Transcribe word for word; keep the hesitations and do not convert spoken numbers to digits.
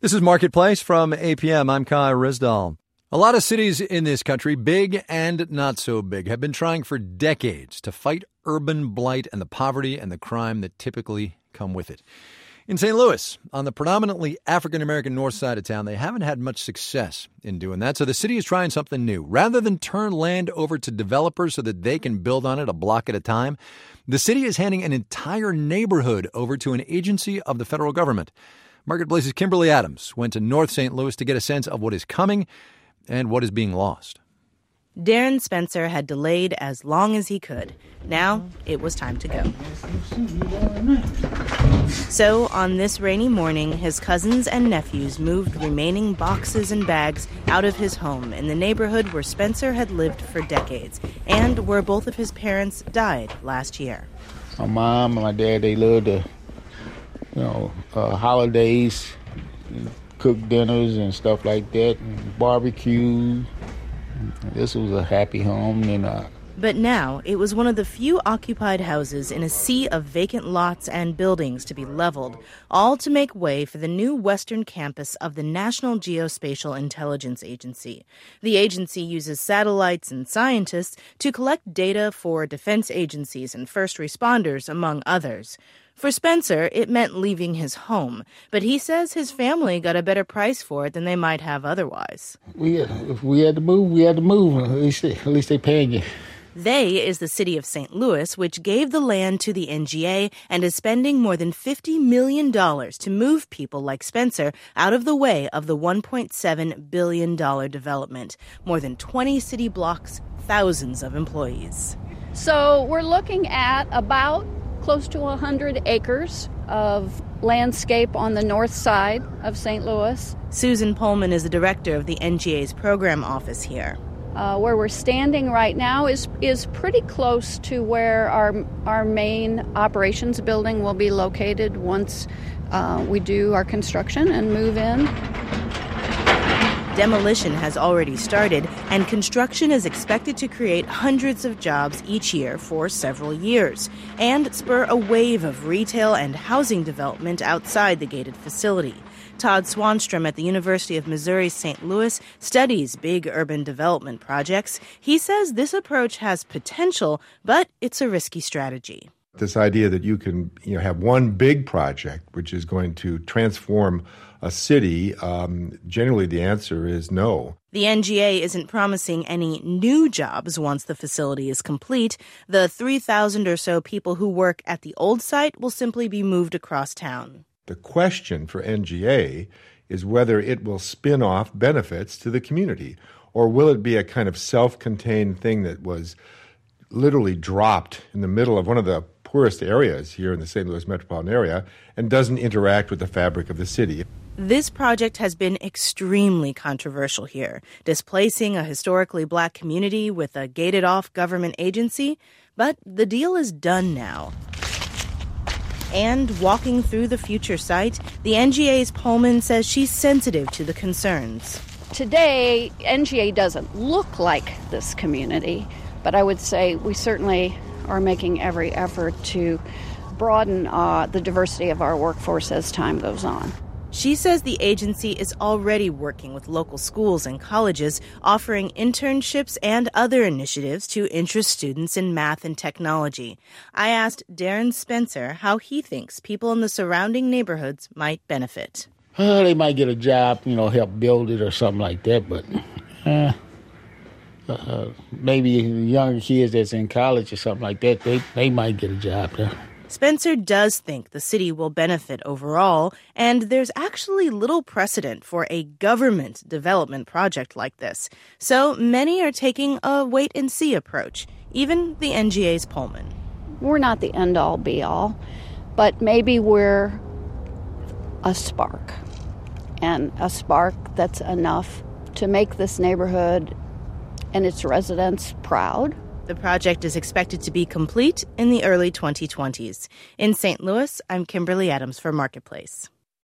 This is Marketplace from A P M. I'm Kai Rizdal. A lot of cities in this country, big and not so big, have been trying for decades to fight urban blight and the poverty and the crime that typically come with it. In Saint Louis, on the predominantly African-American north side of town, they haven't had much success in doing that, so the city is trying something new. Rather than turn land over to developers so that they can build on it a block at a time, the city is handing an entire neighborhood over to an agency of the federal government. Marketplace's Kimberly Adams went to North Saint Louis to get a sense of what is coming and what is being lost. Darren Spencer had delayed as long as he could. Now it was time to go. So on this rainy morning, his cousins and nephews moved remaining boxes and bags out of his home in the neighborhood where Spencer had lived for decades and where both of his parents died last year. My mom and my dad, they loved to, you know, uh, holidays, cook dinners and stuff like that, and barbecue. This was a happy home. And, uh, but now it was one of the few occupied houses in a sea of vacant lots and buildings to be leveled, all to make way for the new western campus of the National Geospatial Intelligence Agency. The agency uses satellites and scientists to collect data for defense agencies and first responders, among others. For Spencer, it meant leaving his home, but he says his family got a better price for it than they might have otherwise. We, if we had to move, we had to move. At least, they, at least they paying you. They is the city of Saint Louis, which gave the land to the N G A and is spending more than fifty million dollars to move people like Spencer out of the way of the one point seven billion dollars development. More than twenty city blocks, thousands of employees. So we're looking at about close to one hundred acres of landscape on the north side of Saint Louis. Susan Pullman is the director of the N G A's program office here. Uh, where we're standing right now is is pretty close to where our our main operations building will be located once uh, we do our construction and move in. Demolition has already started, and construction is expected to create hundreds of jobs each year for several years and spur a wave of retail and housing development outside the gated facility. Todd Swanstrom at the University of Missouri Saint Louis studies big urban development projects. He says this approach has potential, but it's a risky strategy. This idea that you can, you know, have one big project which is going to transform a city, um, generally the answer is no. The N G A isn't promising any new jobs once the facility is complete. The three thousand or so people who work at the old site will simply be moved across town. The question for N G A is whether it will spin off benefits to the community, or will it be a kind of self-contained thing that was literally dropped in the middle of one of the poorest areas here in the Saint Louis metropolitan area and doesn't interact with the fabric of the city. This project has been extremely controversial here, displacing a historically black community with a gated-off government agency, but the deal is done now. And walking through the future site, the N G A's Pullman says she's sensitive to the concerns. Today, N G A doesn't look like this community, but I would say we certainly are making every effort to broaden uh, the diversity of our workforce as time goes on. She says the agency is already working with local schools and colleges, offering internships and other initiatives to interest students in math and technology. I asked Darren Spencer how he thinks people in the surrounding neighborhoods might benefit. Uh, they might get a job, you know, help build it or something like that, but uh, uh, maybe younger kids that's in college or something like that, they, they might get a job there. Spencer does think the city will benefit overall, and there's actually little precedent for a government development project like this. So many are taking a wait-and-see approach, even the N G A's Pullman. We're not the end-all, be-all, but maybe we're a spark, and a spark that's enough to make this neighborhood and its residents proud. The project is expected to be complete in the early twenty twenties. In Saint Louis, I'm Kimberly Adams for Marketplace.